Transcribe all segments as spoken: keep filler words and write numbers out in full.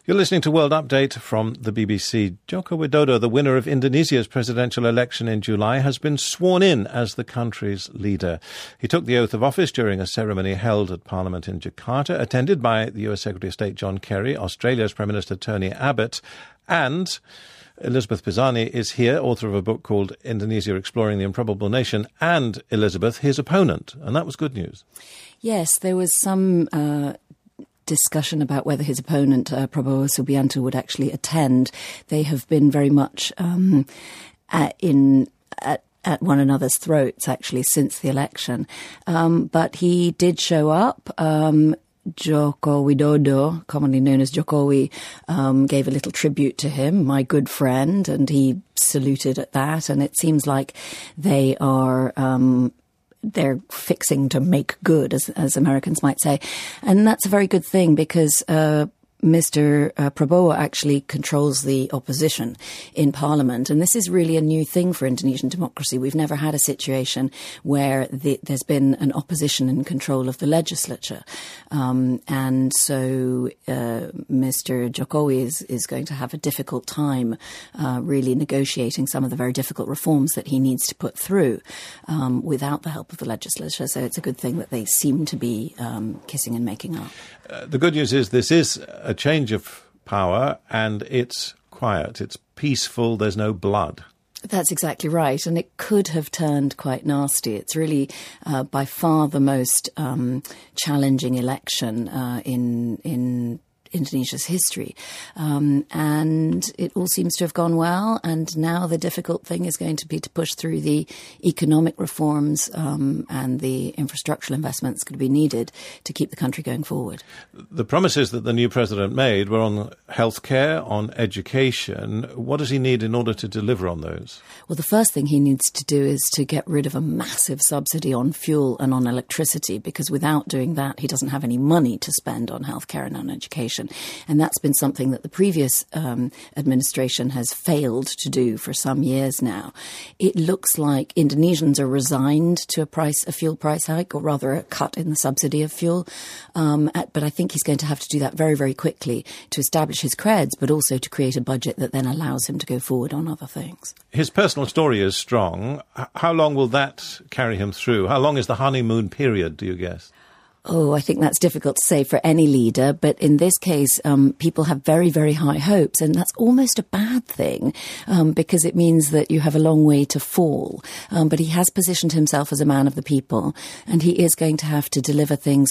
You're listening to World Update from the B B C. Joko Widodo, the winner of Indonesia's presidential election in July, has been sworn in as the country's leader. He took the oath of office during a ceremony held at Parliament in Jakarta, attended by the U S Secretary of State John Kerry, Australia's Prime Minister Tony Abbott, and Elizabeth Pisani is here, author of a book called Indonesia Exploring the Improbable Nation, and Elizabeth, his opponent. And that was good news. Yes, there was some Uh discussion about whether his opponent, uh, Prabowo Subianto, would actually attend. They have been very much um, at, in at, at one another's throats, actually, since the election. Um, but he did show up. Um, Joko Widodo, commonly known as Jokowi, um, gave a little tribute to him, my good friend, and he saluted at that. And it seems like they are Um, they're fixing to make good, as, as Americans might say. And that's a very good thing because uh, Mister Uh, Prabowo actually controls the opposition in Parliament. And this is really a new thing for Indonesian democracy. We've never had a situation where the, there's been an opposition in control of the legislature. Um, and so uh, Mister Jokowi is, is going to have a difficult time uh, really negotiating some of the very difficult reforms that he needs to put through um, without the help of the legislature. So it's a good thing that they seem to be um, kissing and making up. Uh, the good news is this is a change of power and it's quiet, it's peaceful, there's no blood. That's exactly right. And it could have turned quite nasty. It's really uh, by far the most um, challenging election uh, in in Indonesia's history. Um, and it all seems to have gone well. And now the difficult thing is going to be to push through the economic reforms um, and the infrastructural investments going to be needed to keep the country going forward. The promises that the new president made were on healthcare, on education. What does he need in order to deliver on those? Well, the first thing he needs to do is to get rid of a massive subsidy on fuel and on electricity, because without doing that, he doesn't have any money to spend on healthcare and on education. And that's been something that the previous um, administration has failed to do for some years now. It looks like Indonesians are resigned to a price, a fuel price hike, or rather a cut in the subsidy of fuel. Um, at, but I think he's going to have to do that very, very quickly to establish his creds, but also to create a budget that then allows him to go forward on other things. His personal story is strong. H- how long will that carry him through? How long is the honeymoon period, do you guess? Oh, I think that's difficult to say for any leader. But in this case, um, people have very, very high hopes. And that's almost a bad thing um, because it means that you have a long way to fall. Um, but he has positioned himself as a man of the people. And he is going to have to deliver things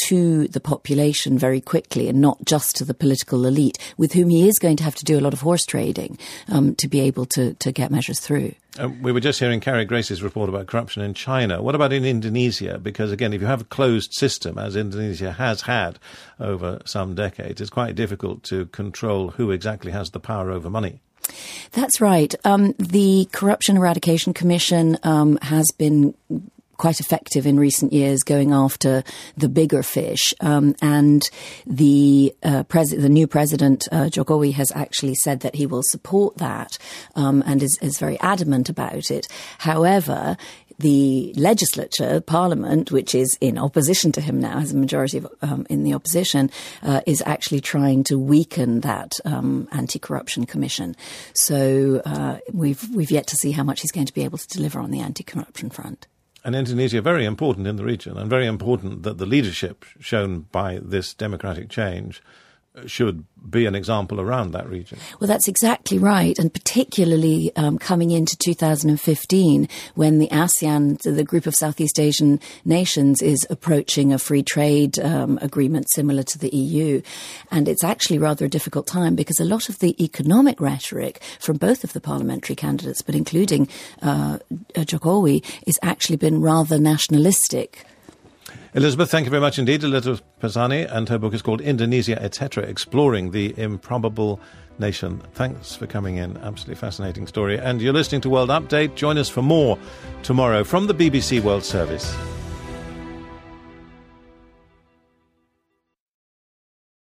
to the population very quickly and not just to the political elite, with whom he is going to have to do a lot of horse trading um, to be able to, to get measures through. Uh, we were just hearing Carrie Grace's report about corruption in China. What about in Indonesia? Because, again, if you have a closed system, as Indonesia has had over some decades, it's quite difficult to control who exactly has the power over money. That's right. Um, the Corruption Eradication Commission um, has been quite effective in recent years going after the bigger fish. Um, and the uh, pres- the new president, uh, Jokowi, has actually said that he will support that um, and is, is very adamant about it. However, the legislature, Parliament, which is in opposition to him now, has a majority of, um, in the opposition, uh, is actually trying to weaken that um, anti-corruption commission. So uh, we've we've yet to see how much he's going to be able to deliver on the anti-corruption front. And Indonesia, very important in the region, and very important that the leadership shown by this democratic change should be an example around that region. Well, that's exactly right, and particularly um, coming into two thousand fifteen, when the ASEAN, the group of Southeast Asian nations, is approaching a free trade um, agreement similar to the E U. And it's actually rather a difficult time because a lot of the economic rhetoric from both of the parliamentary candidates, but including uh, Jokowi, has actually been rather nationalistic. Elizabeth, thank you very much indeed. Elizabeth Pisani, and her book is called Indonesia, et cetera, Exploring the Improbable Nation. Thanks for coming in. Absolutely fascinating story. And you're listening to World Update. Join us for more tomorrow from the B B C World Service.